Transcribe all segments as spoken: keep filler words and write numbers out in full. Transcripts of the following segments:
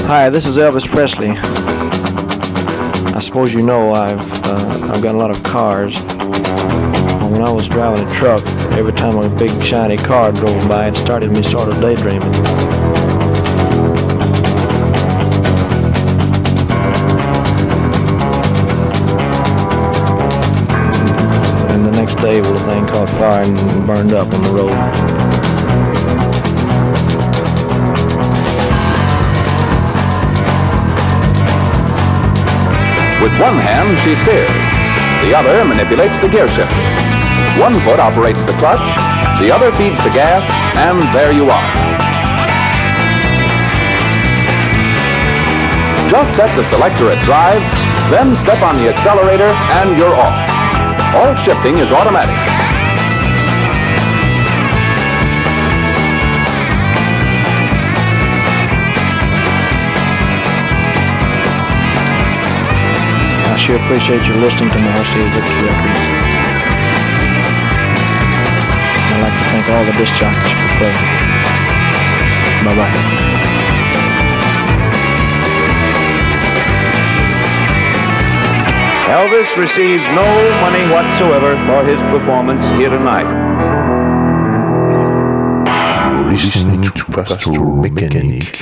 Hi, this is Elvis Presley. I suppose you know I've uh, I've got a lot of cars. When I was driving a truck, every time a big shiny car drove by, it started me sort of daydreaming. And the next day, well, the thing caught fire and burned up on the road. With one hand, she steers. The other manipulates the gear shift. One foot operates the clutch, the other feeds the gas, and there you are. Just set the selector at drive, then step on the accelerator, and you're off. All shifting is automatic. I sure appreciate you listening to my R C A Victory records. I'd like to thank all the disc jockeys for playing. Bye-bye. Elvis receives no money whatsoever for his performance here tonight. You're listening to Pastoral Mechanic.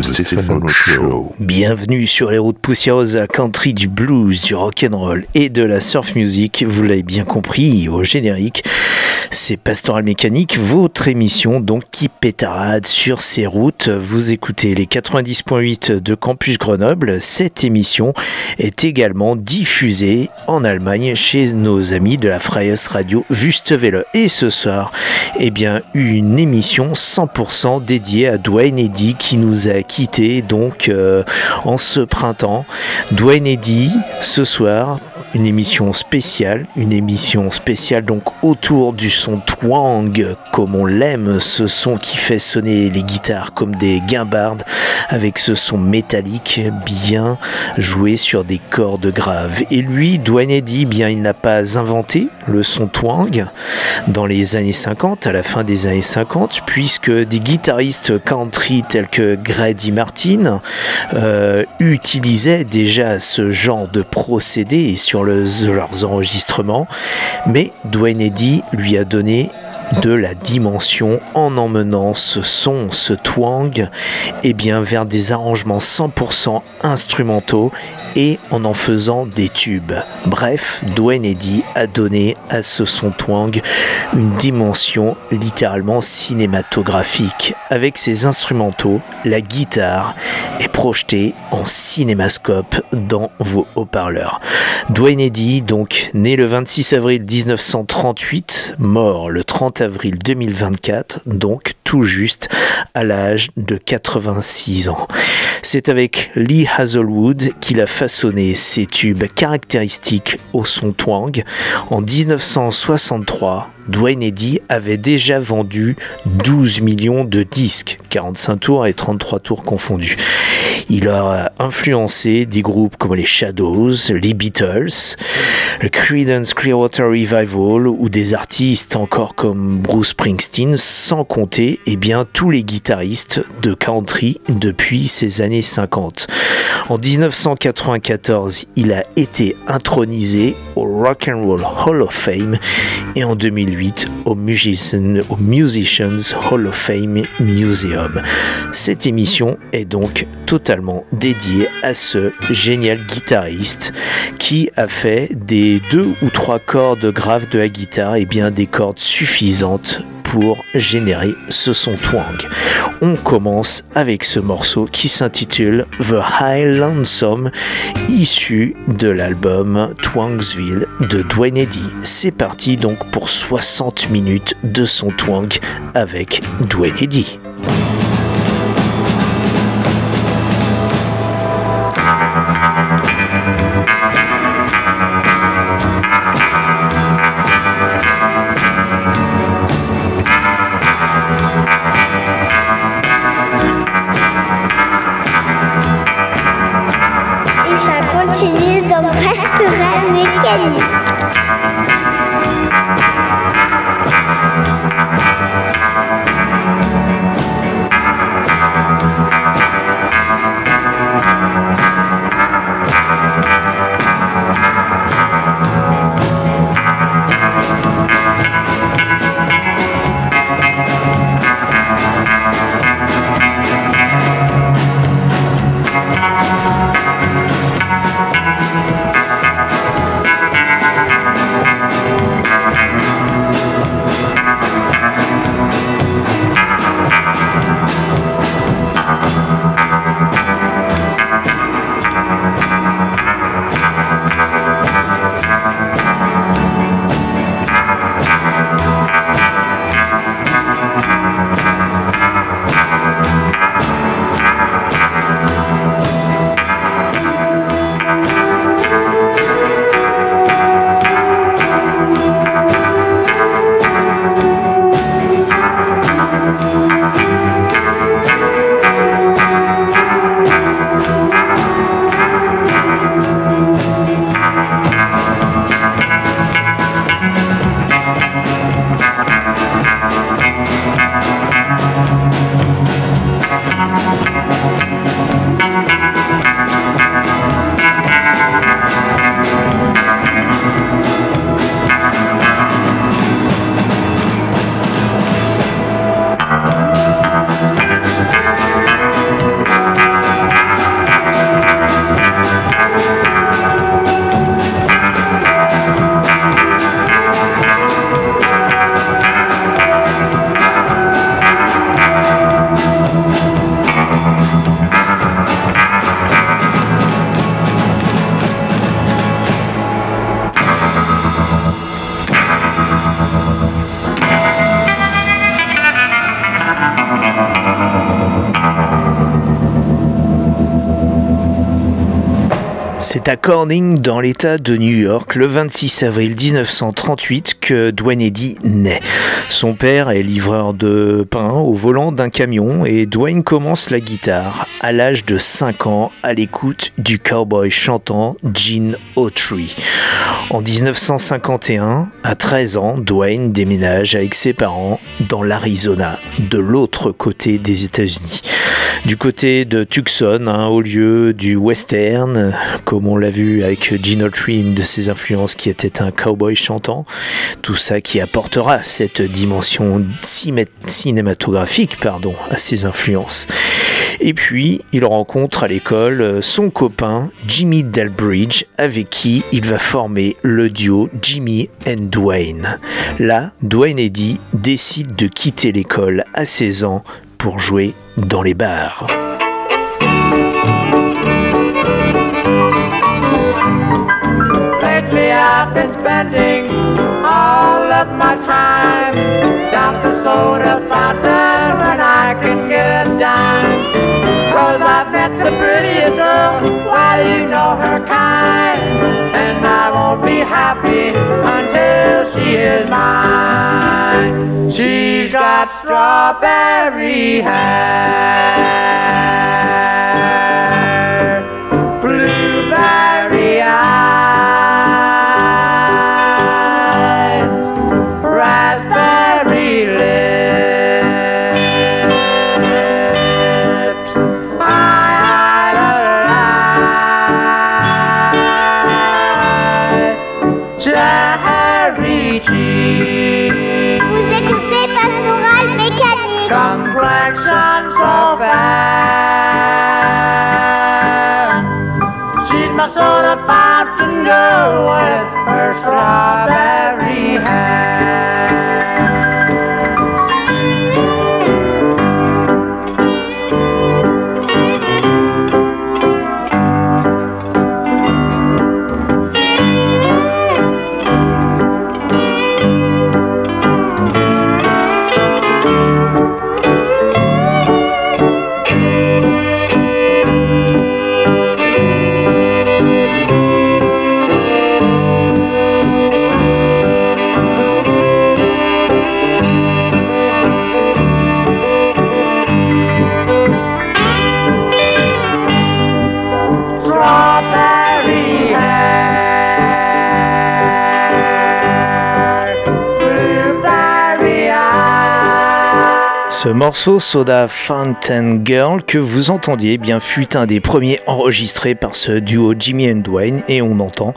Bienvenue sur les routes poussiéreuses à country, du blues, du rock'n'roll et de la surf music. Vous l'avez bien compris au générique, c'est Pastoral Mécanique, votre émission donc qui pétarade sur ces routes. Vous écoutez les quatre-vingt-dix point huit de Campus Grenoble. Cette émission est également diffusée en Allemagne chez nos amis de la Freies Radio Wüstewelle. Et ce soir, eh bien, une émission cent pour cent dédiée à Duane Eddy qui nous a quitté donc euh, en ce printemps. Duane Eddy, ce soir, une émission spéciale, une émission spéciale donc autour du son twang, comme on l'aime, ce son qui fait sonner les guitares comme des guimbardes, avec ce son métallique bien joué sur des cordes graves. Et lui, Duane Eddy, bien, il n'a pas inventé le son twang dans les années cinquante, à la fin des années cinquante, puisque des guitaristes country tels que Grady Martin euh, utilisaient déjà ce genre de procédé sur le, leurs enregistrements, mais Duane Eddy lui a donné de la dimension en emmenant ce son, ce twang, eh bien, vers des arrangements cent pour cent instrumentaux et en en faisant des tubes. Bref, Duane Eddy a donné à ce son twang une dimension littéralement cinématographique. Avec ses instrumentaux, la guitare est projetée en cinémascope dans vos haut-parleurs. Duane Eddy, donc né le vingt-six avril dix-neuf cent trente-huit, mort le trente avril deux mille vingt-quatre, donc tout juste à l'âge de quatre-vingt-six ans. C'est avec Lee Hazelwood qu'il a façonné ses tubes caractéristiques au son twang. En dix-neuf cent soixante-trois, Duane Eddy avait déjà vendu douze millions de disques, quarante-cinq tours et trente-trois tours confondus. Il a influencé des groupes comme les Shadows, les Beatles, le Creedence Clearwater Revival ou des artistes encore comme Bruce Springsteen, sans compter eh bien, tous les guitaristes de country depuis ces années cinquante. En dix-neuf cent quatre-vingt-quatorze, il a été intronisé au Rock and Roll Hall of Fame et en deux mille huit au Musician, au Musicians Hall of Fame Museum. Cette émission est donc totalement dédiée à ce génial guitariste qui a fait des deux ou trois cordes graves de la guitare et bien des cordes suffisantes pour générer ce son twang. On commence avec ce morceau qui s'intitule The High Lonesome, issu de l'album Twangsville de Duane Eddy. C'est parti donc pour soixante minutes de son twang avec Duane Eddy. Thank you. C'est à Corning, dans l'État de New York, le vingt-six avril dix-neuf cent trente-huit, que Duane Eddy naît. Son père est livreur de pain au volant d'un camion et Duane commence la guitare à l'âge de cinq ans à l'écoute du cowboy chantant Gene Autry. En dix-neuf cent cinquante et un, à treize ans, Duane déménage avec ses parents dans l'Arizona, de l'autre côté des États-Unis. Du côté de Tucson, hein, au lieu du western, comme on l'a vu avec Gene Autry, une de ses influences qui était un cowboy chantant. Tout ça qui apportera cette dimension cinématographique pardon, à ses influences. Et puis, il rencontre à l'école son copain Jimmy Delbridge, avec qui il va former le duo Jimmy and Duane. Là, Duane Eddy décide de quitter l'école à seize ans pour jouer dans les bars. Lately I've been spending all of my time down at the soda fountain when I can get a dime. Cause I've met the prettiest girl, well you know her kind, and I won't be happy until she is mine. She's got strawberry hair, blueberry eyes, raspberry lips, I idolize, cherry cheeks. Vous écoutez Pastoral Mécanique. Complexion so fair. She's my soda fountain girl with her strawberry hair. Ce morceau Soda Fountain Girl que vous entendiez eh bien fut un des premiers enregistrés par ce duo Jimmy and Duane, et on entend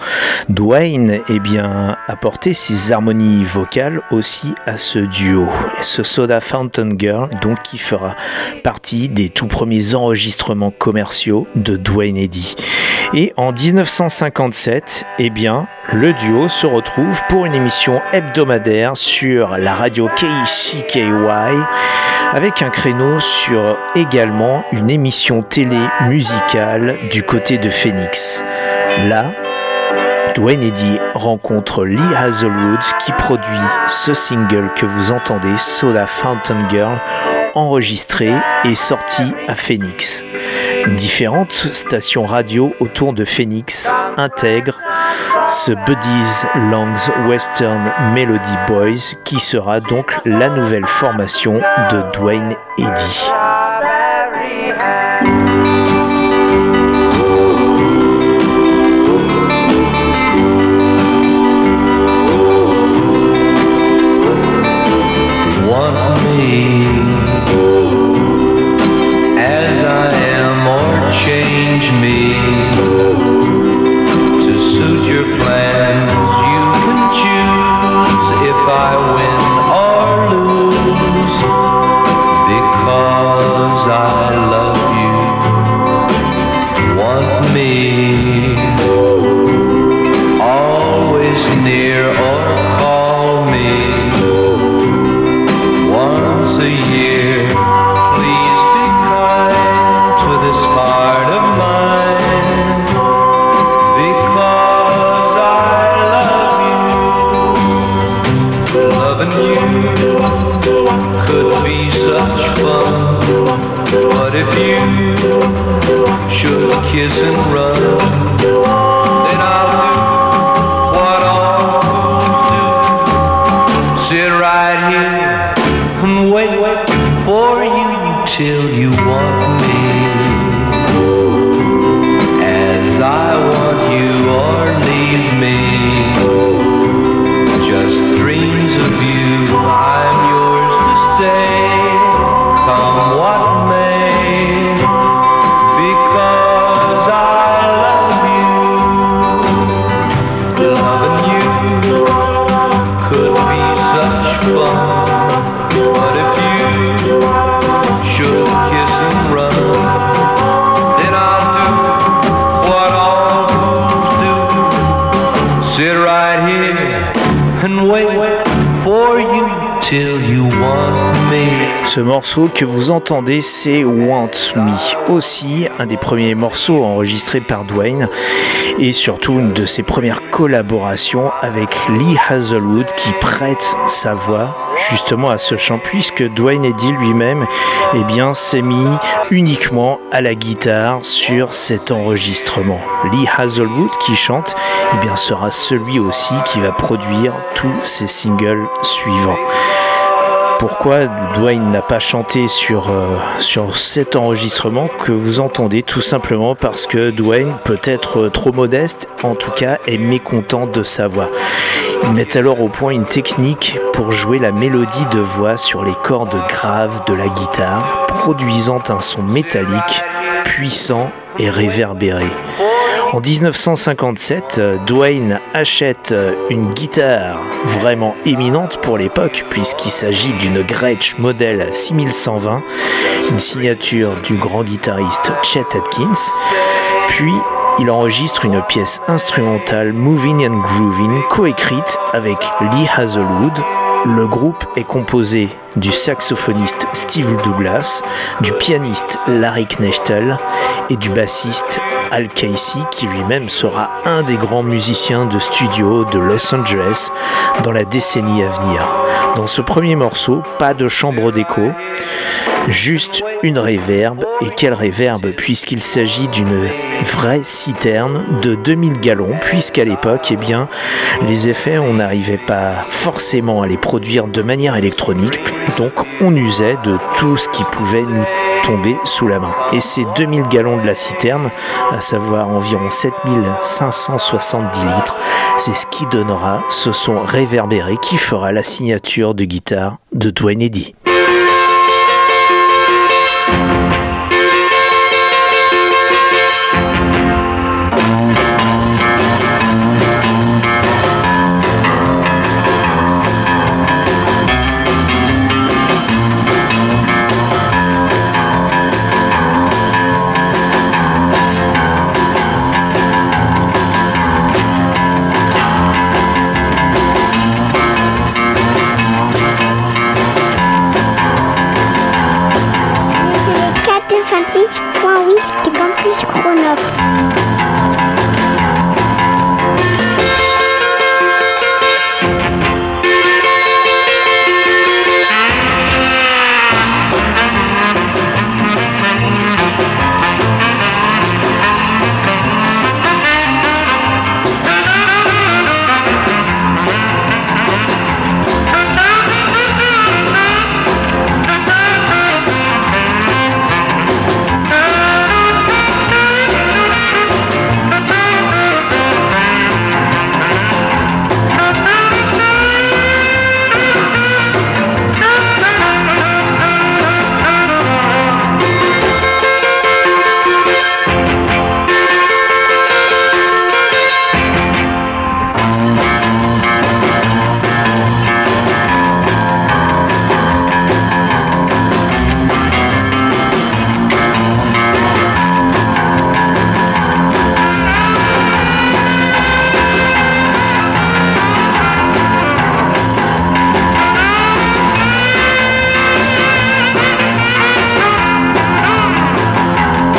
Duane eh bien apporter ses harmonies vocales aussi à ce duo. Et ce Soda Fountain Girl donc qui fera partie des tout premiers enregistrements commerciaux de Duane Eddy. Et en dix-neuf cent cinquante-sept, eh bien, le duo se retrouve pour une émission hebdomadaire sur la radio K C K Y, avec un créneau sur également une émission télé musicale du côté de Phoenix. Là, Duane Eddy rencontre Lee Hazelwood qui produit ce single que vous entendez, Soda Fountain Girl, enregistré et sorti à Phoenix. Différentes stations radio autour de Phoenix intègrent ce Buddy's Long's Western Melody Boys qui sera donc la nouvelle formation de Duane Eddy. Want me as I you should kiss and run, then I'll do what all fools do. Sit right here and wait for you till you want me, as I want you, or leave me. Just dreams of you, I'm yours to stay, come what may, because I love you. Loving you could be such fun, but if you should kiss and run, then I'll do what all fools do. Sit right here and wait for you till you want me. Ce morceau que vous entendez, c'est Want Me, aussi un des premiers morceaux enregistrés par Duane et surtout une de ses premières collaborations avec Lee Hazlewood qui prête sa voix justement à ce chant, puisque Duane Eddy lui-même eh bien, s'est mis uniquement à la guitare sur cet enregistrement. Lee Hazlewood qui chante eh bien, sera celui aussi qui va produire tous ses singles suivants. Pourquoi Duane n'a pas chanté sur, euh, sur cet enregistrement que vous entendez? Tout simplement parce que Duane, peut-être trop modeste, en tout cas est mécontent de sa voix. Ils mettent alors au point une technique pour jouer la mélodie de voix sur les cordes graves de la guitare, produisant un son métallique, puissant et réverbéré. En dix-neuf cent cinquante-sept, Duane achète une guitare vraiment éminente pour l'époque, puisqu'il s'agit d'une Gretsch modèle six mille cent vingt, une signature du grand guitariste Chet Atkins. Puis, il enregistre une pièce instrumentale Moving and Grooving, coécrite avec Lee Hazlewood. Le groupe est composé du saxophoniste Steve Douglas, du pianiste Larry Knechtel et du bassiste Al Casey, qui lui-même sera un des grands musiciens de studio de Los Angeles dans la décennie à venir. Dans ce premier morceau, pas de chambre d'écho, juste une réverb, et quelle réverb, puisqu'il s'agit d'une vraie citerne de deux mille gallons, puisqu'à l'époque, eh bien, les effets, on n'arrivait pas forcément à les produire de manière électronique, donc on usait de tout ce qui pouvait nous tomber sous la main. Et ces deux mille gallons de la citerne, à savoir environ sept mille cinq cent soixante-dix litres, c'est ce qui donnera ce son réverbéré qui fera la signature de guitare de Duane Eddy. quatre-vingt-dix point huit de Campus Grenoble.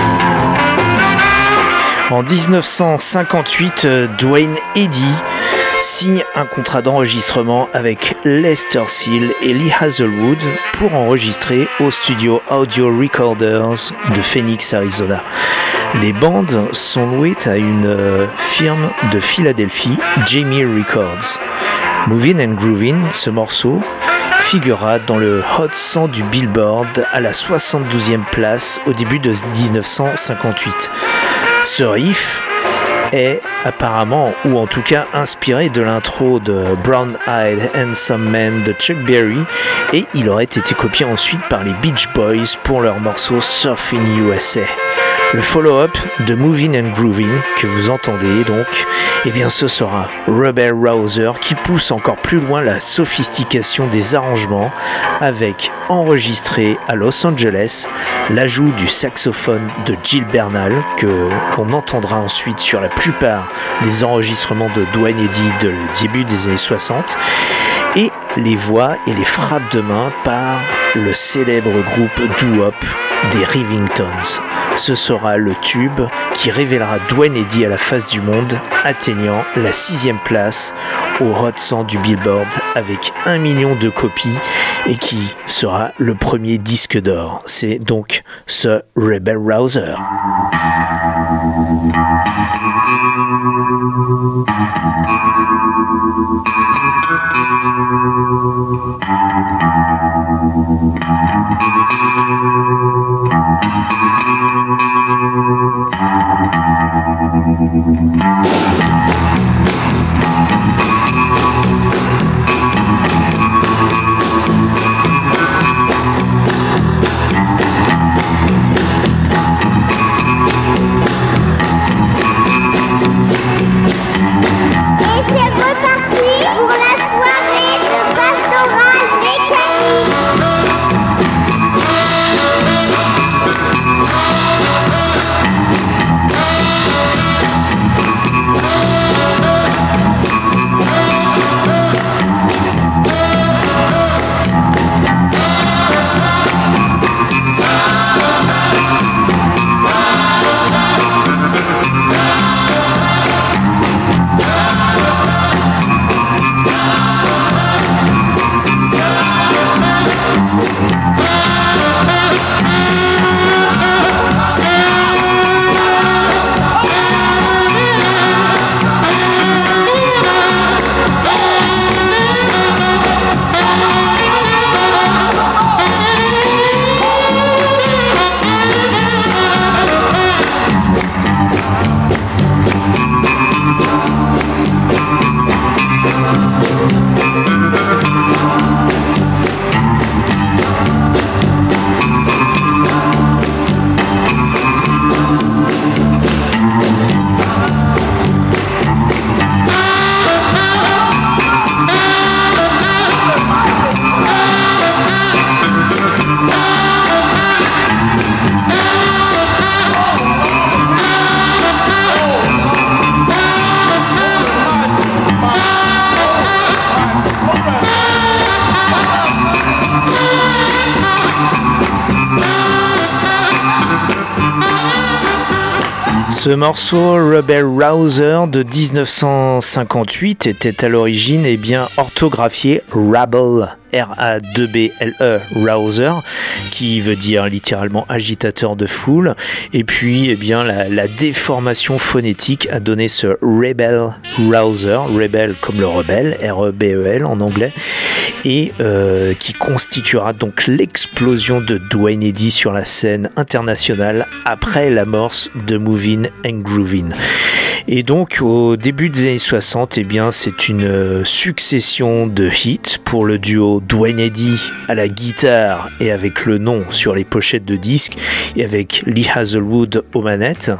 En dix-neuf cent cinquante-huit, Duane Eddy signe un contrat d'enregistrement avec Lester Seal et Lee Hazelwood pour enregistrer au studio Audio Recorders de Phoenix, Arizona. Les bandes sont louées à une euh, firme de Philadelphie, Jamie Records. Movin' and Groovin', ce morceau, figurera dans le Hot cent du Billboard à la soixante-douzième place au début de dix-neuf cent cinquante-huit. Ce riff est apparemment, ou en tout cas inspiré de l'intro de Brown Eyed Handsome Man de Chuck Berry, et il aurait été copié ensuite par les Beach Boys pour leur morceau Surfin' U S A. Le follow-up de Movin' and Groovin' que vous entendez donc, eh bien ce sera Rebel Rouser qui pousse encore plus loin la sophistication des arrangements avec, enregistré à Los Angeles, l'ajout du saxophone de Jill Bernal que l'on entendra ensuite sur la plupart des enregistrements de Duane Eddy de début des années soixante, et les voix et les frappes de main par le célèbre groupe doo-wop des Rivingtons. Ce sera le tube qui révélera Duane Eddy à la face du monde, atteignant la sixième place au Hot cent du Billboard avec un million de copies et qui sera le premier disque d'or. C'est donc ce Rebel Rouser. Ce morceau Rebel Rouser de dix-neuf cent cinquante-huit était à l'origine eh bien, orthographié Rabble, R A deux B L E, Rouser, qui veut dire littéralement agitateur de foule. Et puis eh bien, la, la déformation phonétique a donné ce Rebel Rouser, Rebel comme le rebelle, R E B E L en anglais, et euh, qui constituera donc l'explosion de Duane Eddy sur la scène internationale après l'amorce de Movin' and Groovin'. Et donc au début des années soixante, eh bien, c'est une succession de hits pour le duo Duane Eddy à la guitare et avec le nom sur les pochettes de disques et avec Lee Hazelwood aux manettes.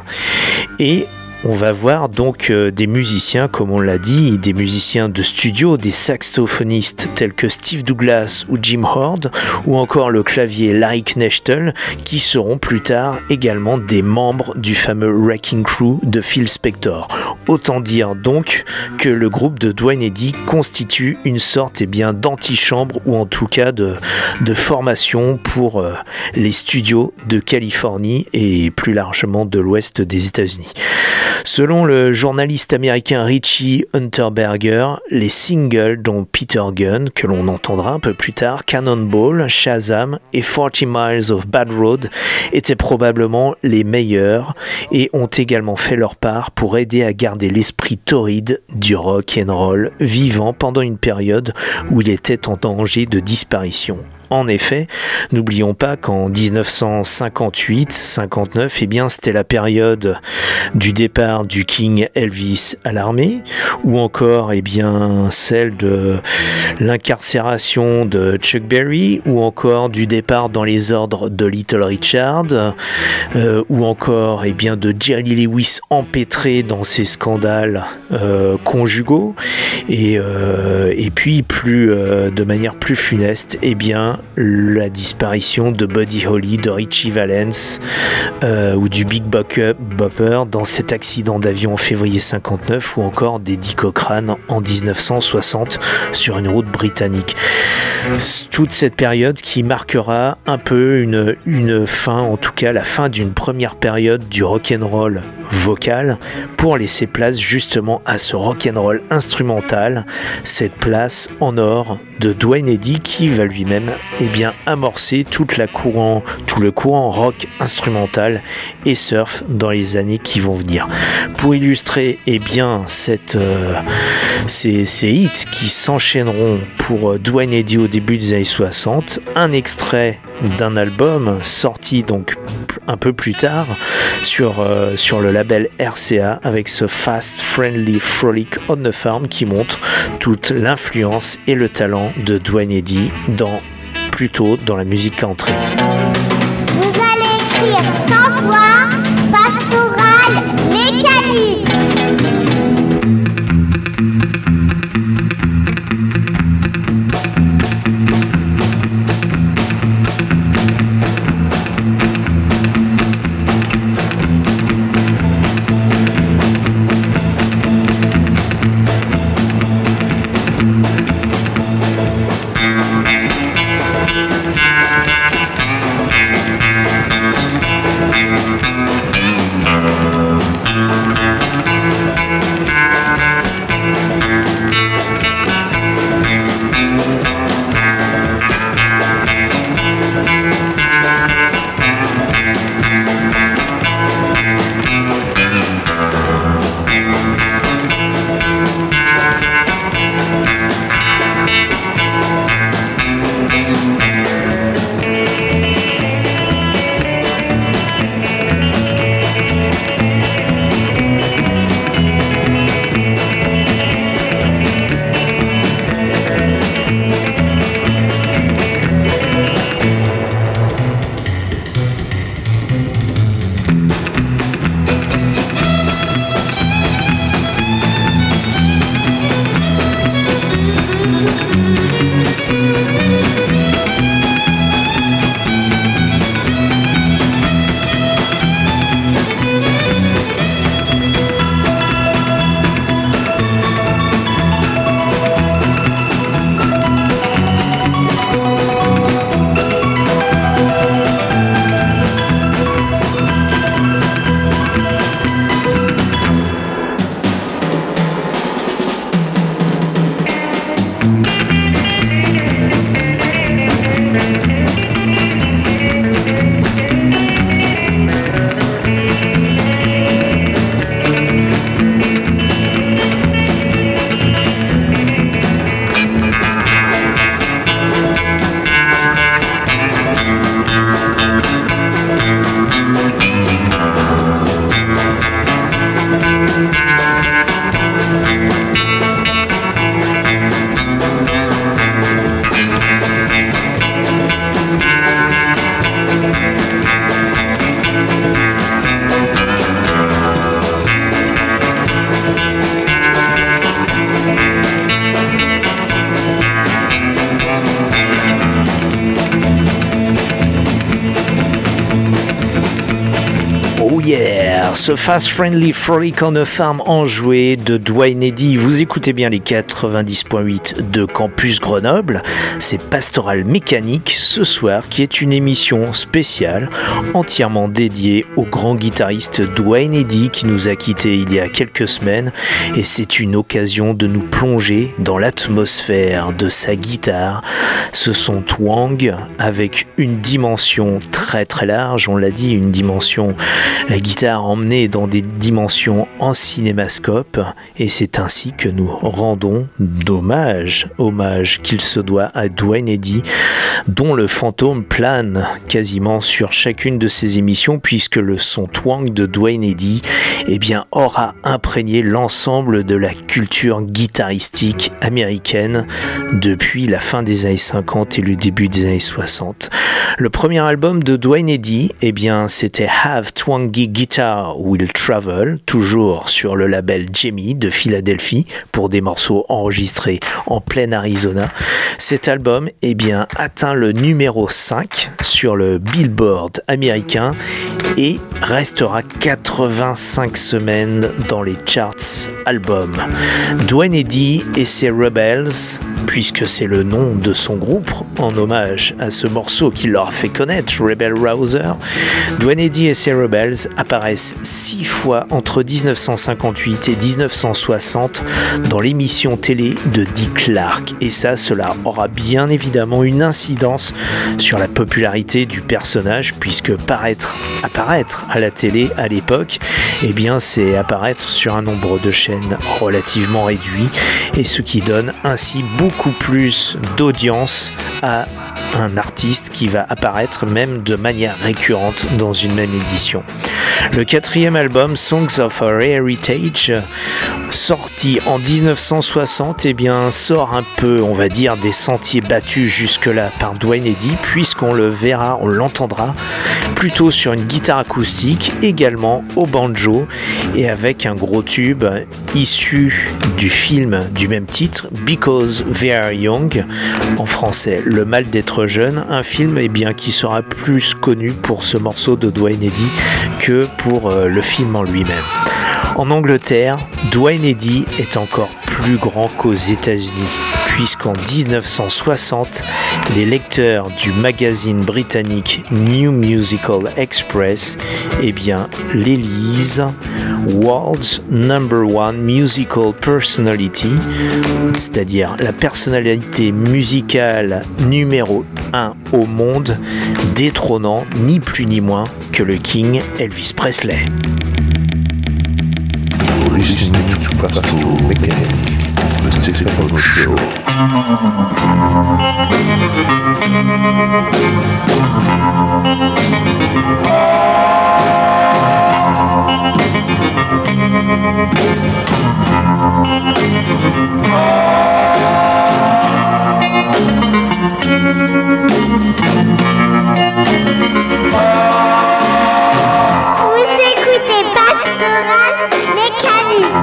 Et on va voir donc euh, des musiciens, comme on l'a dit, des musiciens de studio, des saxophonistes tels que Steve Douglas ou Jim Horde, ou encore le clavier Larry Knechtel, qui seront plus tard également des membres du fameux Wrecking Crew de Phil Spector. Autant dire donc que le groupe de Duane Eddy constitue une sorte eh bien, d'antichambre, ou en tout cas de, de formation pour euh, les studios de Californie et plus largement de l'ouest des États-Unis. Selon le journaliste américain Richie Unterberger, les singles dont Peter Gunn, que l'on entendra un peu plus tard, Cannonball, Shazam et forty miles of Bad Road étaient probablement les meilleurs et ont également fait leur part pour aider à garder l'esprit torride du rock and roll vivant pendant une période où il était en danger de disparition. En effet, n'oublions pas qu'en dix-neuf cent cinquante-huit cinquante-neuf, eh bien, c'était la période du départ du King Elvis à l'armée, ou encore eh bien, celle de l'incarcération de Chuck Berry, ou encore du départ dans les ordres de Little Richard, euh, ou encore eh bien, de Jerry Lewis empêtré dans ses scandales euh, conjugaux, et, euh, et puis plus, euh, de manière plus funeste, eh bien, la disparition de Buddy Holly, de Richie Valens euh, ou du Big Bopper dans cet accident d'avion en février cinquante-neuf, ou encore d'Eddie Cochran en dix-neuf cent soixante sur une route britannique. Toute cette période qui marquera un peu une, une fin, en tout cas la fin d'une première période du rock'n'roll vocal, pour laisser place justement à ce rock'n'roll instrumental, cette place en or de Duane Eddy qui va lui-même eh bien, amorcer toute la courant, tout le courant rock instrumental et surf dans les années qui vont venir. Pour illustrer eh bien, cette, euh, ces, ces hits qui s'enchaîneront pour Duane Eddy au début des années soixante, un extrait d'un album sorti donc un peu plus tard sur, euh, sur le label R C A avec ce Fast Friendly Frolic on the Farm qui montre toute l'influence et le talent de Duane Eddy dans, plutôt dans la musique country. Vous allez écrire sans voix, pastoral, mécanique. Thank you. l'atmosphère. Ce Fast Friendly Frolic on a Farm enjoué de Duane Eddy. Vous écoutez bien les quatre-vingt-dix point huit de Campus Grenoble. C'est Pastoral Mécanique ce soir, qui est une émission spéciale entièrement dédiée au grand guitariste Duane Eddy qui nous a quittés il y a quelques semaines. Et c'est une occasion de nous plonger dans l'atmosphère de sa guitare. Ce son twang avec une dimension très très large, on l'a dit, une dimension, la guitare emmenée dans des dimensions en cinémascope, et c'est ainsi que nous rendons d'hommage, hommage qu'il se doit à Duane Eddy, dont le fantôme plane quasiment sur chacune de ses émissions, puisque le son twang de Duane Eddy, eh bien, aura imprégné l'ensemble de la culture guitaristique américaine depuis la fin des années cinquante et le début des années soixante. Le premier album de Duane Eddy, eh bien, c'était Have Twangy Guitar Will Travel, toujours sur le label Jamie de Philadelphie, pour des morceaux enregistrés en plein Arizona. Cet album, eh bien, atteint le numéro cinq sur le Billboard américain et restera quatre-vingt-cinq semaines dans les charts albums. Duane Eddy et ses Rebels, puisque c'est le nom de son groupe, en hommage à ce morceau qui leur a fait connaître, Rebel Rouser. Duane Eddy et ses Rebels apparaissent six fois entre dix-neuf cent cinquante-huit et dix-neuf cent soixante dans l'émission télé de Dick Clark. Et ça, cela aura bien évidemment une incidence sur la popularité du personnage, puisque paraître, apparaître à la télé à l'époque, eh bien, c'est apparaître sur un nombre de chaînes relativement réduit, et ce qui donne ainsi beaucoup plus d'audience à un artiste qui va apparaître même de manière récurrente dans une même édition. Le quatrième album, Songs of Our Heritage, sorti en dix-neuf cent soixante, eh bien, sort un peu, on va dire, des sentiers battus jusque-là par Duane Eddy, puisqu'on le verra, on l'entendra plutôt sur une guitare acoustique, également au banjo, et avec un gros tube issu du film du même titre, Because We Are Young, en français, Le mal d'être jeune, un film, eh bien, qui sera plus connu pour ce morceau de Duane Eddy que pour euh, le film en lui-même. En Angleterre, Duane Eddy est encore plus grand qu'aux États-Unis, puisqu'en dix-neuf cent soixante, les lecteurs du magazine britannique New Musical Express, eh bien, l'élisent World's Number One Musical Personality, c'est-à-dire la personnalité musicale numéro un au monde, détrônant ni plus ni moins que le King Elvis Presley. Listening to Pastoral Mechanic, the Stephen Show. Vous écoutez Pastoral Mécanique.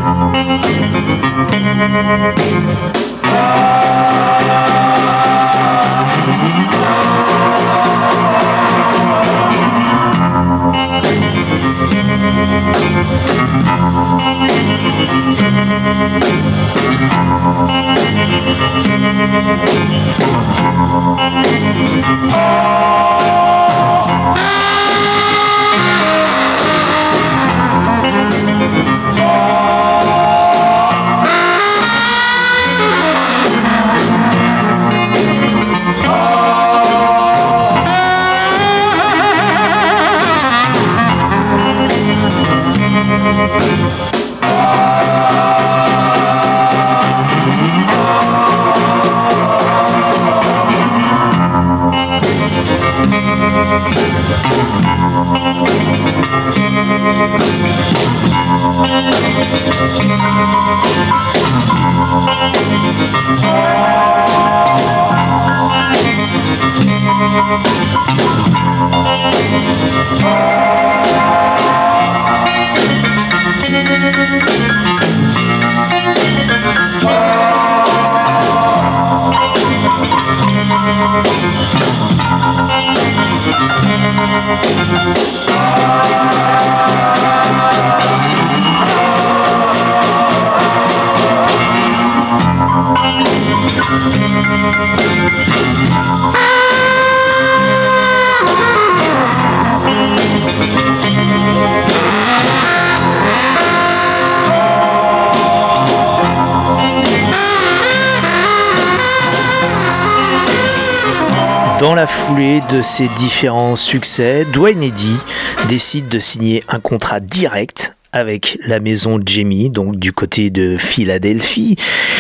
Dans la foulée de ces différents succès, Duane Eddy décide de signer un contrat direct avec la maison Jamie, donc du côté de Philadelphie,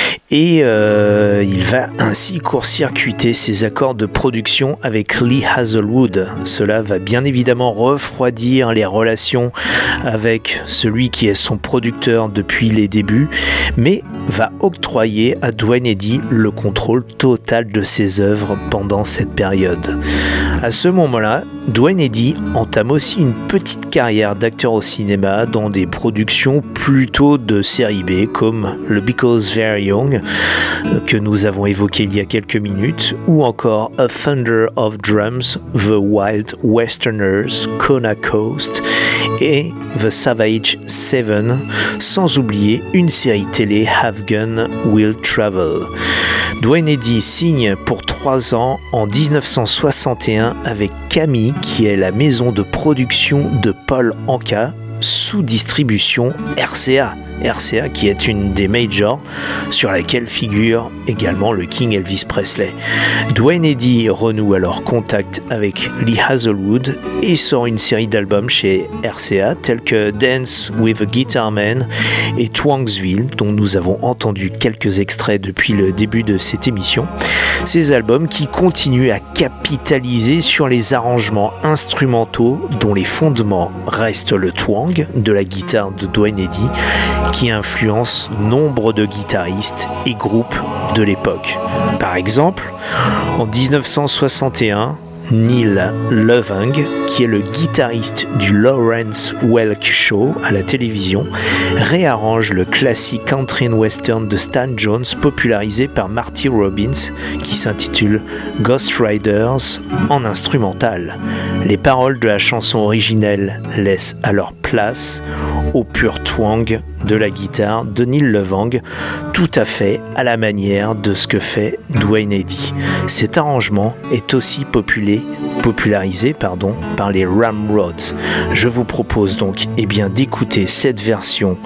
et euh, il va ainsi court-circuiter ses accords de production avec Lee Hazelwood. Cela va bien évidemment refroidir les relations avec celui qui est son producteur depuis les débuts, mais va octroyer à Duane Eddy le contrôle total de ses œuvres pendant cette période. À ce moment-là, Duane Eddy entame aussi une petite carrière d'acteur au cinéma dans des productions plutôt de série B comme le Because Very Young que nous avons évoqué il y a quelques minutes, ou encore A Thunder of Drums, The Wild Westerners, Kona Coast et The Savage Seven, sans oublier une série télé Have Gun Will Travel. Duane Eddy signe pour trois ans en dix-neuf cent soixante et un avec Cammy, qui est la maison de production de Paul Anka, sous distribution R C A. R C A qui est une des majors sur laquelle figure également le King Elvis Presley. Duane Eddy renoue alors contact avec Lee Hazelwood et sort une série d'albums chez R C A tels que Dance with a Guitar Man et Twangsville, dont nous avons entendu quelques extraits depuis le début de cette émission. Ces albums qui continuent à capitaliser sur les arrangements instrumentaux dont les fondements restent le twang de la guitare de Duane Eddy, qui influence nombre de guitaristes et groupes de l'époque. Par exemple, en dix-neuf cent soixante et un, Neil Loving, qui est le guitariste du Lawrence Welk Show à la télévision, réarrange le classique country and western de Stan Jones popularisé par Marty Robbins qui s'intitule Ghost Riders en instrumental. Les paroles de la chanson originelle laissent alors place au pur twang de la guitare de Neil Loving, tout à fait à la manière de ce que fait Duane Eddy. Cet arrangement est aussi populé, popularisé pardon, par les Ramrods. Je vous propose donc eh bien, d'écouter cette version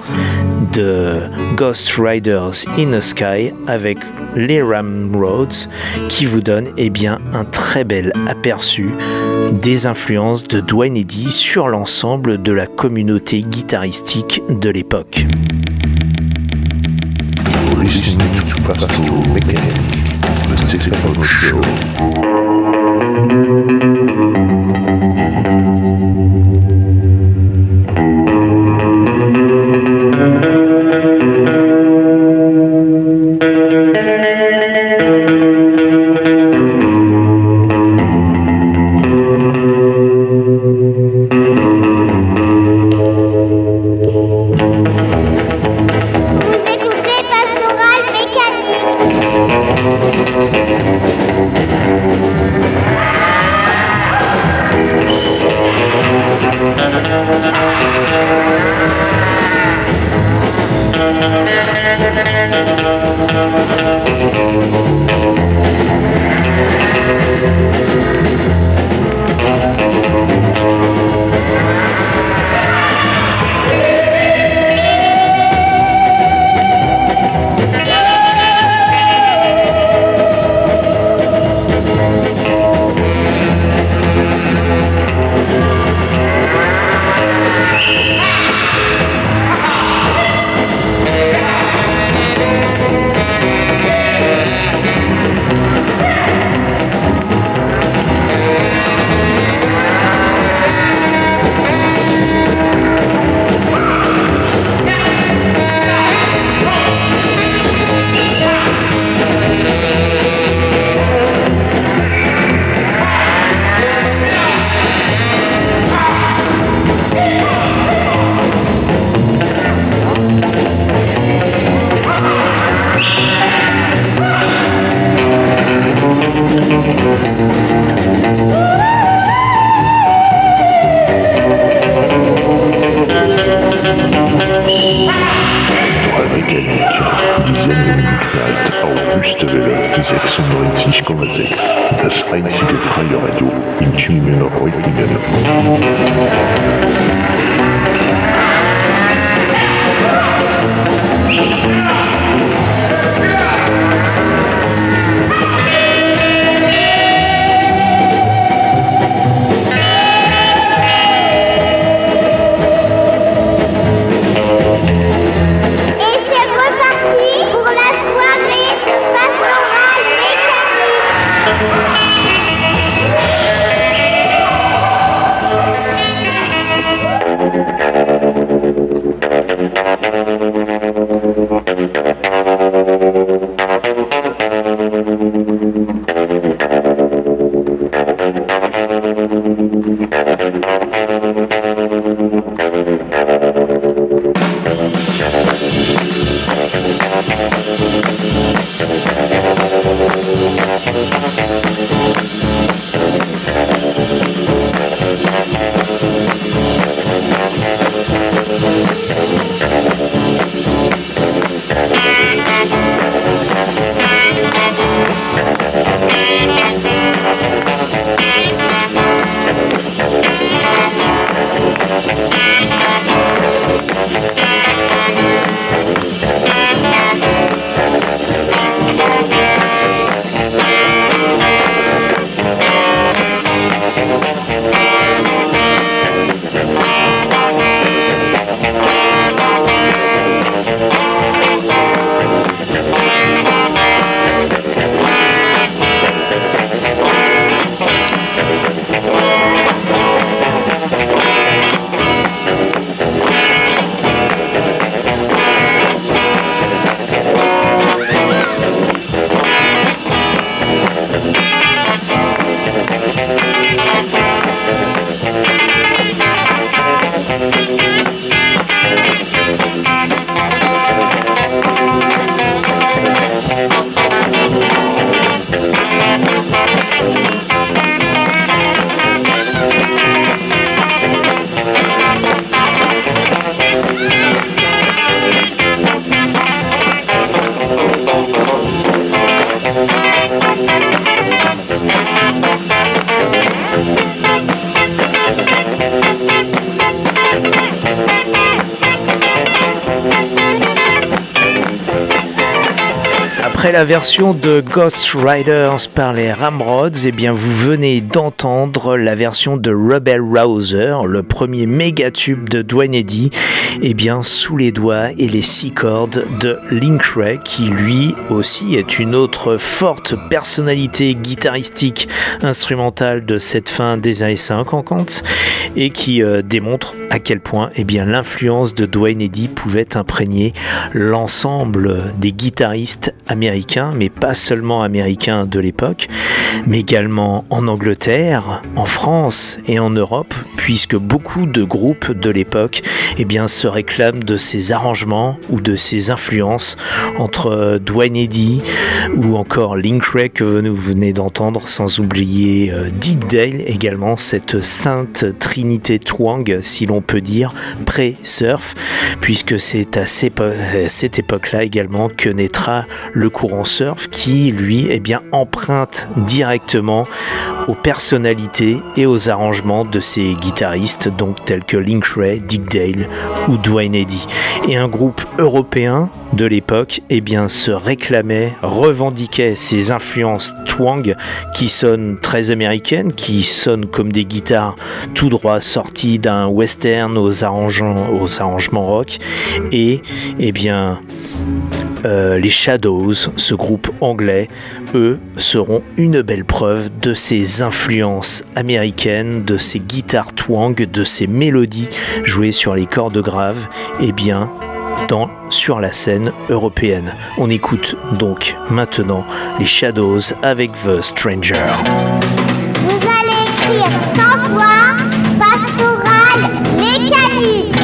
de Ghost Riders in the Sky avec les Ramrods qui vous donne eh bien, un très bel aperçu des influences de Duane Eddy sur l'ensemble de la communauté guitaristique de l'époque. Listening to Pastor Mechanic, the Stephen Show. Das einzige freie Radio in Tübingen Reutlingen. Après la version de Ghost Riders par les Ramrods, eh bien vous venez d'entendre la version de Rebel Rouser, le premier méga tube de Duane Eddy, eh bien sous les doigts et les six cordes de Link Wray, qui lui aussi est une autre forte personnalité guitaristique instrumentale de cette fin des années cinquante et qui euh, démontre à quel point eh bien l'influence de Duane Eddy pouvait imprégner l'ensemble des guitaristes américains, mais pas seulement américains de l'époque, mais également en Angleterre, en France et en Europe, puisque beaucoup de groupes de l'époque eh bien, se réclament de ces arrangements ou de ces influences entre Duane Eddy ou encore Link Wray que vous venez d'entendre, sans oublier euh, Dick Dale également, cette sainte trinité twang, si l'on peut dire, pré-surf, puisque c'est à cette époque-là également que naîtra le courant surf qui, lui, eh bien, emprunte directement aux personnalités et aux arrangements de ces guitaristes, donc tels que Link Wray, Dick Dale ou Duane Eddy. Et un groupe européen de l'époque eh bien, se réclamait, revendiquait ces influences twang qui sonnent très américaines, qui sonnent comme des guitares tout droit sorties d'un western aux, arrangements, aux arrangements rock. Et eh bien, euh, les Shadows, ce groupe anglais, eux, seront une belle preuve de ces influences américaines, de ces guitares twang, de ces mélodies jouées sur les cordes graves, et eh bien, dans, sur la scène européenne. On écoute donc maintenant les Shadows avec The Stranger. Vous allez écrire cent fois Pastoral Mécanique.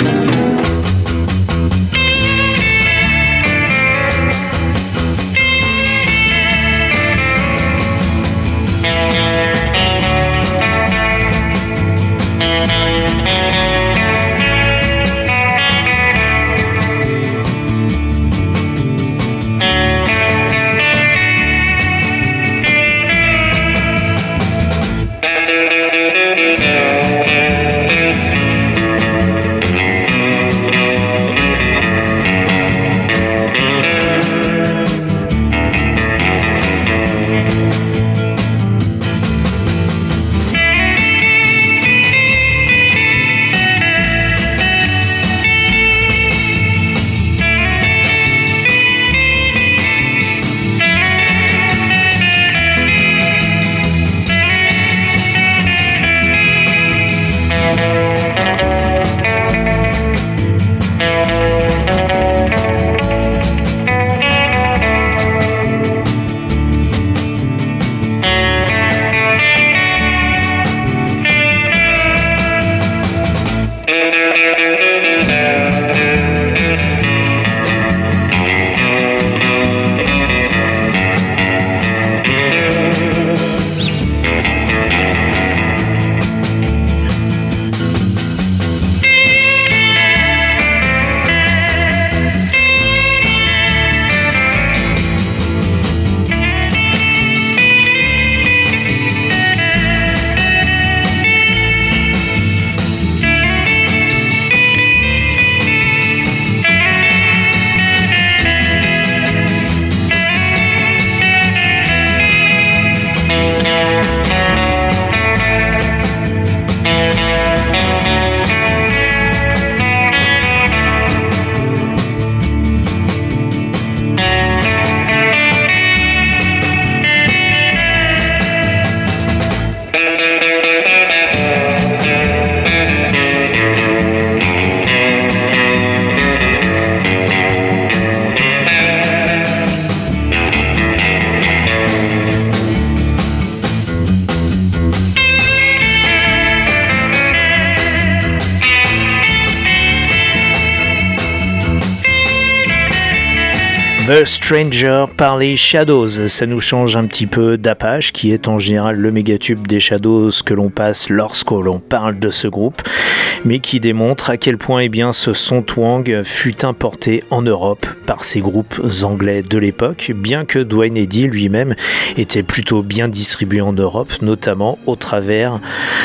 The Stranger par les Shadows. Ça nous change un petit peu d'Apache, qui est en général le mégatube des Shadows que l'on passe lorsque l'on parle de ce groupe, mais qui démontre à quel point eh bien, ce son twang fut importé en Europe par ces groupes anglais de l'époque, bien que Duane Eddy lui-même était plutôt bien distribué en Europe, notamment au travers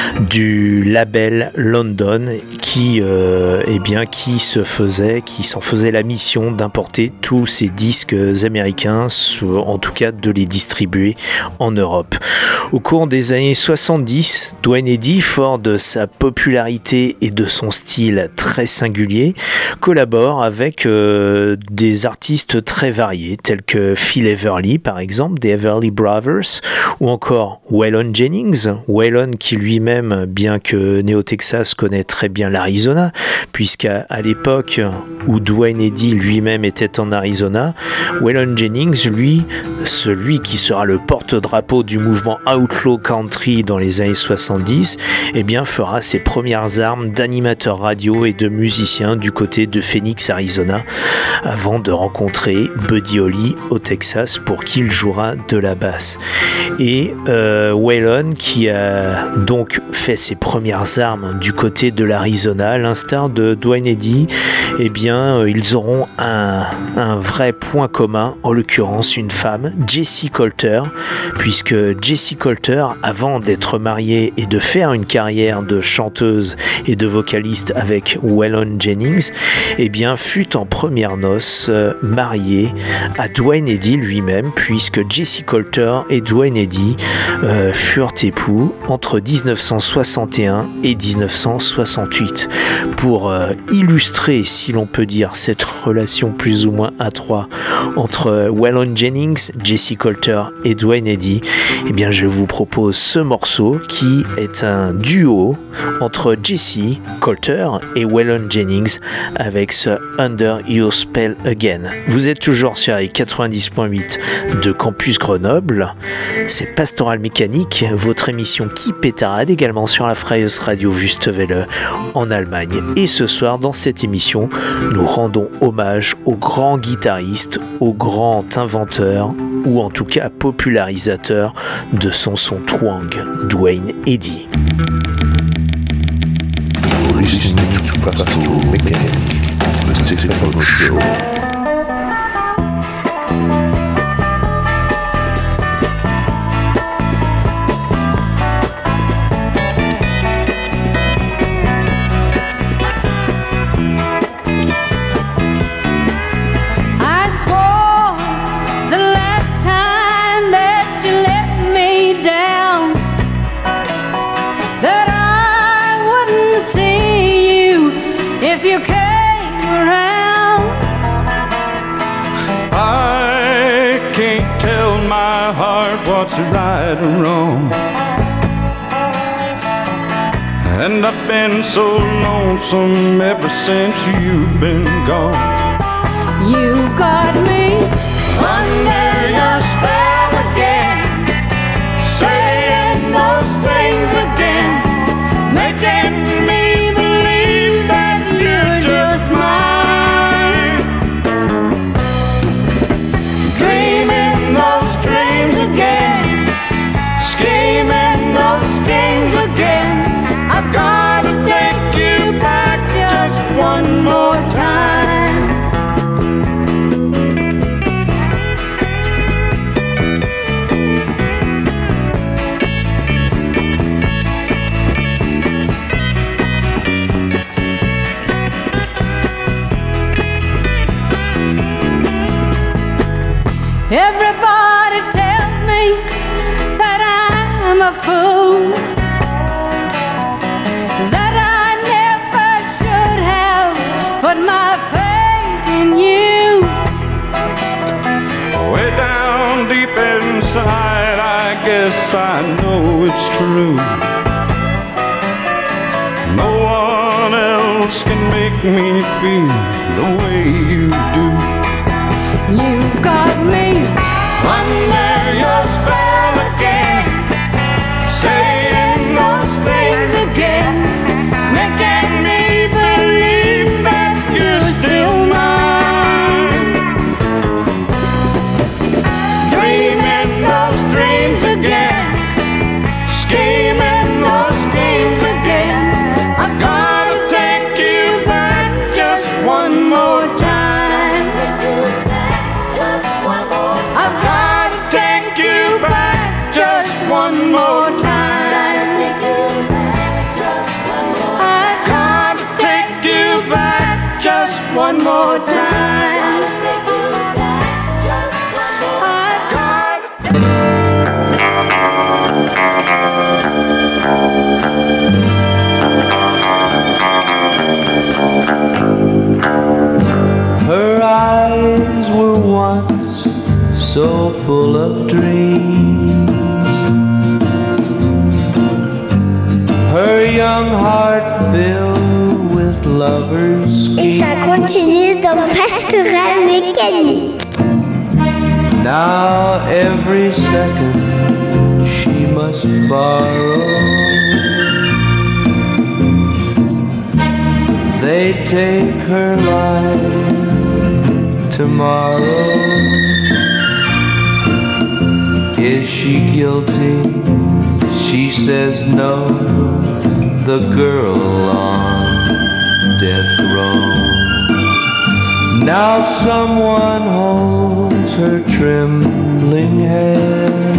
du label London, qui, euh, eh bien, qui se faisait, qui s'en faisait la mission d'importer tous ces disques disques américains, en tout cas de les distribuer en Europe. Au cours des années soixante-dix, Duane Eddy, fort de sa popularité et de son style très singulier, collabore avec euh, des artistes très variés, tels que Phil Everly par exemple, des Everly Brothers, ou encore Waylon Jennings, Waylon qui lui-même, bien que né au Texas, connaît très bien l'Arizona, puisqu'à à l'époque où Duane Eddy lui-même était en Arizona, Waylon Jennings, lui, celui qui sera le porte-drapeau du mouvement Outlaw Country dans les années soixante-dix, eh bien fera ses premières armes d'animateur radio et de musicien du côté de Phoenix, Arizona, avant de rencontrer Buddy Holly au Texas pour qui il jouera de la basse. Et euh, Waylon, qui a donc fait ses premières armes du côté de l'Arizona, à l'instar de Duane Eddy, eh bien euh, ils auront un, un vrai point commun, en l'occurrence une femme, Jessi Colter, puisque Jessi Colter, avant d'être mariée et de faire une carrière de chanteuse et de vocaliste avec Waylon Jennings, eh bien fut en premières noces euh, mariée à Duane Eddy lui-même, puisque Jessi Colter et Duane Eddy euh, furent époux entre dix-neuf cent soixante et un et dix-neuf cent soixante-huit. Pour euh, illustrer, si l'on peut dire, cette relation plus ou moins à trois entre Waylon Jennings, Jessi Colter et Duane Eddy, eh bien je vous propose ce morceau qui est un duo entre Jessi Colter et Waylon Jennings avec ce Under Your Spell Again. Vous êtes toujours sur les quatre-vingt-dix point huit de Campus Grenoble. C'est Pastoral Mécanique, votre émission qui pétarade également sur la Freies Radio Wüstewelle en Allemagne. Et ce soir, dans cette émission, nous rendons hommage au grand guitariste, au grand inventeur, ou en tout cas popularisateur de son son twang, Duane Eddy. Listening to Pastoral Mécanique, le Stéphane Show. What's right and wrong, and I've been so lonesome ever since you've been gone. You got me under your spell again, saying those things again, making me believe that you're just mine, dreaming those dreams again, scheming those schemes again. I've gotta take you back just one more time. Everybody tells me that I'm a fool, that I never should have put my faith in you. Way down deep inside, I guess I know it's true. No one else can make me feel the way you do. You've got me under your spell again, saying those things again, making me believe that you're still mine, dreaming those dreams again, scheming those schemes again. I've gotta take you back just one more time. I've gotta take you back just one more time. I've gotta take you back just one more time. continue dans Pastoral Mécanique. Now every second she must borrow. They take her life tomorrow. Is she guilty? She says no. The girl on death row. Now someone holds her trembling hand.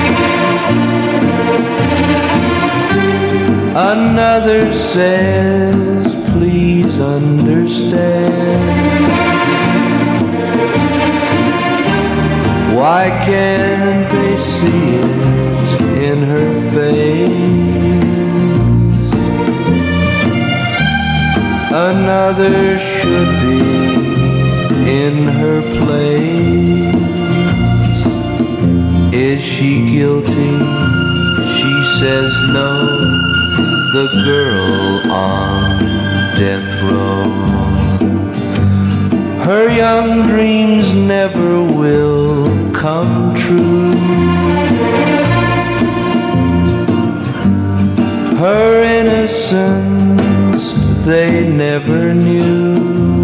Another says, please understand. Why can't they see it in her face? Another should be in her place. Is she guilty? She says no. The girl on death row. Her young dreams never will come true. Her innocence they never knew.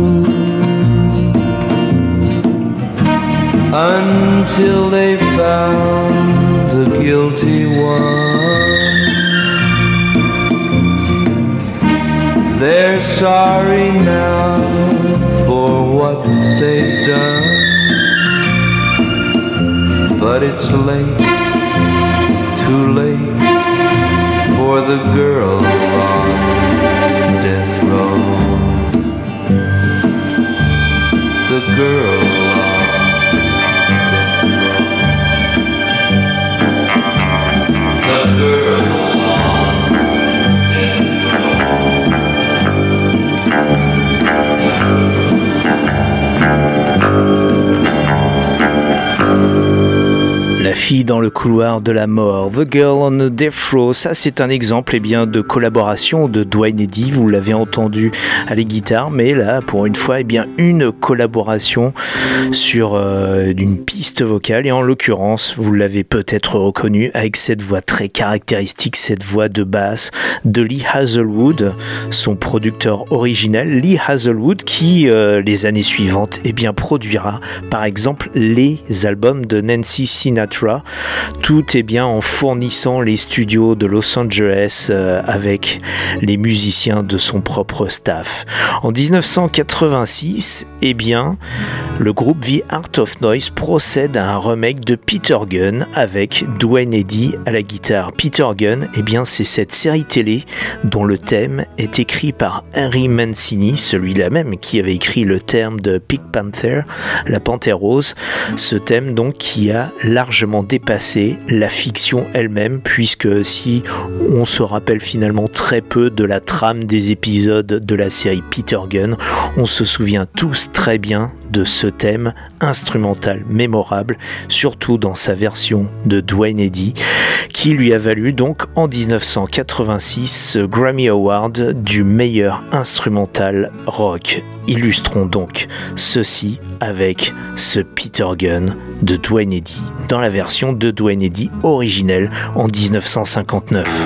Until they found the guilty one. They're sorry now for what they've done, but it's late, too late for the girl on death row. The girl The girl on death La fille dans le couloir de la mort, The Girl on the Death Row, ça c'est un exemple eh bien, de collaboration de Duane Eddy, vous l'avez entendu à la guitare, mais là pour une fois eh bien, une collaboration sur euh, une piste vocale, et en l'occurrence vous l'avez peut-être reconnu avec cette voix très caractéristique, cette voix de basse de Lee Hazlewood, son producteur original, Lee Hazlewood, qui euh, les années suivantes eh bien, produira par exemple les albums de Nancy Sinatra, tout est bien en fournissant les studios de Los Angeles euh, avec les musiciens de son propre staff. En dix-neuf cent quatre-vingt-six, eh bien, le groupe The Art of Noise procède à un remake de Peter Gunn avec Duane Eddy à la guitare. Peter Gunn, eh bien, c'est cette série télé dont le thème est écrit par Henry Mancini, celui-là même qui avait écrit le thème de Pink Panther, la Panthère Rose, ce thème donc qui a largement dépassé la fiction elle-même, puisque si on se rappelle finalement très peu de la trame des épisodes de la série Peter Gunn, on se souvient tous très bien de ce thème instrumental mémorable, surtout dans sa version de Duane Eddy, qui lui a valu donc en dix-neuf cent quatre-vingt-six ce Grammy Award du meilleur instrumental rock. Illustrons donc ceci avec ce Peter Gunn de Duane Eddy, dans la version de Duane Eddy originelle en dix-neuf cent cinquante-neuf.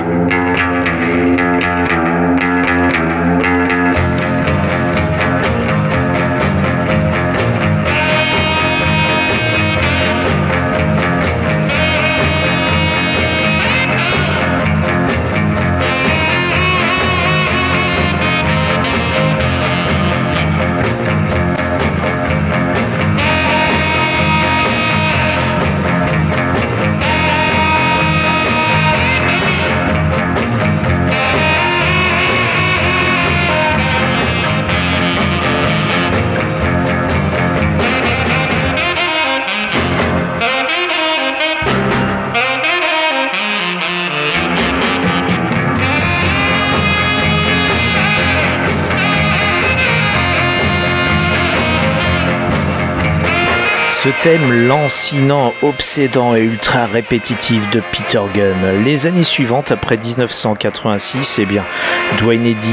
Ce thème lancinant, obsédant et ultra répétitif de Peter Gunn. Les années suivantes, après dix-neuf cent quatre-vingt-six, eh bien, Duane Eddy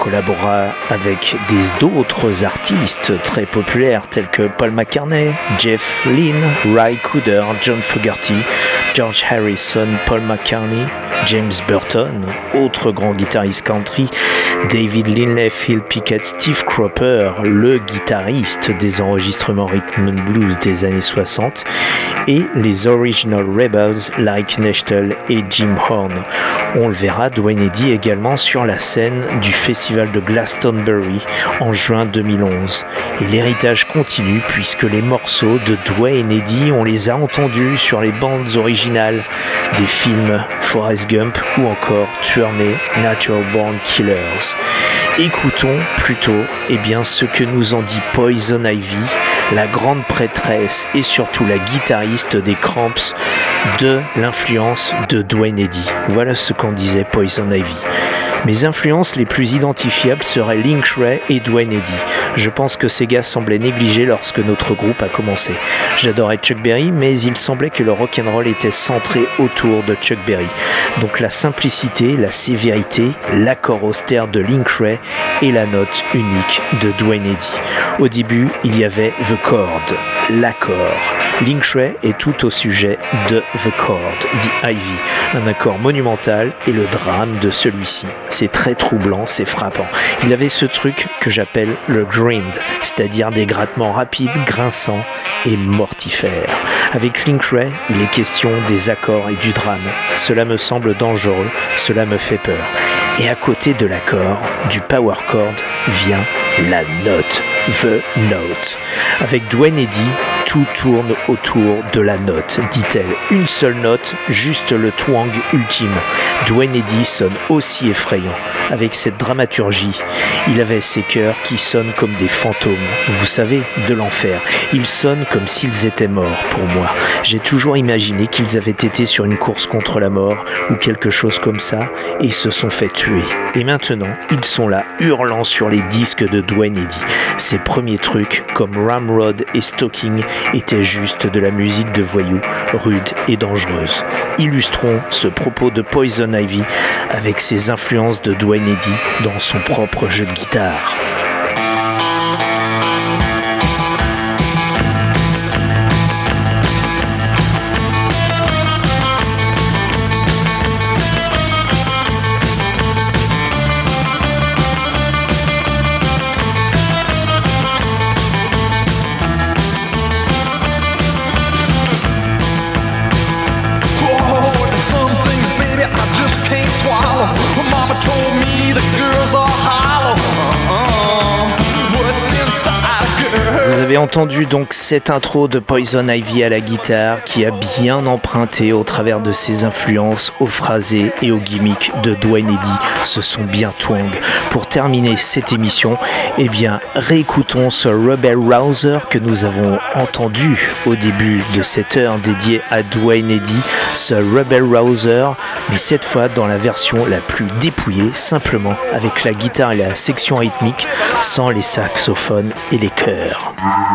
collabora avec des d'autres artistes très populaires tels que Paul McCartney, Jeff Lynne, Ry Cooder, John Fogerty, George Harrison, Paul McCartney, James Burton, autre grand guitariste country, David Lindley, Phil Pickett, Steve Cropper, le guitariste des enregistrements rhythm and blues des années soixante, et les Original Rebels, Larry Knechtel et Jim Horn. On le verra, Duane Eddy également sur la scène du festival de Glastonbury en juin deux mille onze. Et l'héritage continue puisque les morceaux de Duane Eddy, on les a entendus sur les bandes originales des films Forrest Gump ou encore Tournée Natural Born Killers. Écoutons plutôt eh bien, ce que nous en dit Poison Ivy, la grande prêtresse et surtout la guitariste des Cramps de l'influence de Duane Eddy. Voilà ce qu'en disait Poison Ivy. Mes influences les plus identifiables seraient Link Wray et Duane Eddy. Je pense que ces gars semblaient négligés lorsque notre groupe a commencé. J'adorais Chuck Berry, mais il semblait que le rock'n'roll était centré autour de Chuck Berry. Donc la simplicité, la sévérité, l'accord austère de Link Wray et la note unique de Duane Eddy. Au début, il y avait The Chord, l'accord. Link Wray est tout au sujet de The Chord, dit Ivy, un accord monumental et le drame de celui-ci. C'est très troublant, c'est frappant. Il avait ce truc que j'appelle le grind, c'est-à-dire des grattements rapides, grinçants et mortifères. Avec Link Wray, il est question des accords et du drame. Cela me semble dangereux, cela me fait peur. Et à côté de l'accord, du power chord, vient la note, the note. Avec Duane Eddy, tout tourne autour de la note, dit-elle. Une seule note, juste le twang ultime. Duane Eddy sonne aussi effrayant. Avec cette dramaturgie, il avait ces chœurs qui sonnent comme des fantômes, vous savez, de l'enfer. Ils sonnent comme s'ils étaient morts pour moi. J'ai toujours imaginé qu'ils avaient été sur une course contre la mort ou quelque chose comme ça et se sont fait tuer. Et maintenant, ils sont là, hurlant sur les disques de Duane Eddy. Ses premiers trucs, comme Ramrod et Stalking, étaient juste de la musique de voyous, rude et dangereuse. Illustrons ce propos de Poison Ivy avec ses influences de Duane Eddy dans son propre jeu de guitare. Vous avez entendu donc cette intro de Poison Ivy à la guitare qui a bien emprunté au travers de ses influences aux phrasés et aux gimmicks de Duane Eddy. Ce sont bien twang. Pour terminer cette émission, eh bien, réécoutons ce Rebel Rouser que nous avons entendu au début de cette heure dédiée à Duane Eddy, ce Rebel Rouser, mais cette fois dans la version la plus dépouillée, simplement avec la guitare et la section rythmique, sans les saxophones et les chœurs.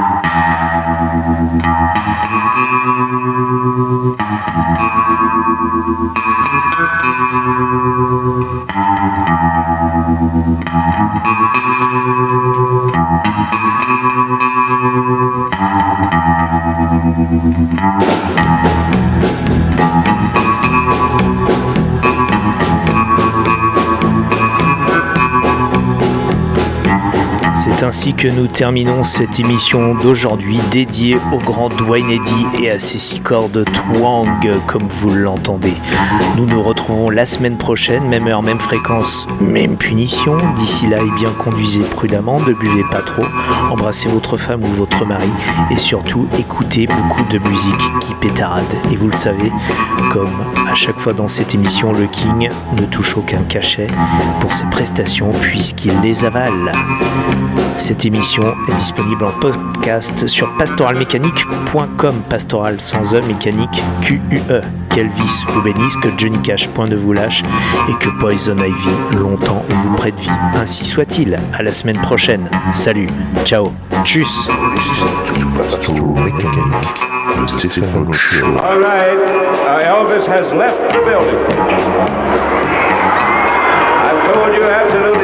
C'est ainsi que nous terminons cette émission d'aujourd'hui dédiée au grand Duane Eddy et à ses six cordes twang comme vous l'entendez. Nous nous retrouvons la semaine prochaine, même heure, même fréquence, même punition. D'ici là, eh bien, conduisez prudemment, ne buvez pas trop, embrassez votre femme ou votre mari et surtout écoutez beaucoup de musique qui pétarade. Et vous le savez, comme à chaque fois dans cette émission, le King ne touche aucun cachet pour ses prestations puisqu'il les avale. Cette émission est disponible en podcast sur pastoral mécanique point com, pastoral sans E, mécanique Q U E. Qu'Elvis vous bénisse, que Johnny Cash point ne vous lâche et que Poison Ivy longtemps vous prête vie. Ainsi soit-il. À la semaine prochaine. Salut. Ciao. Tchuss. All right, uh, Elvis has left the building. I've told you absolutely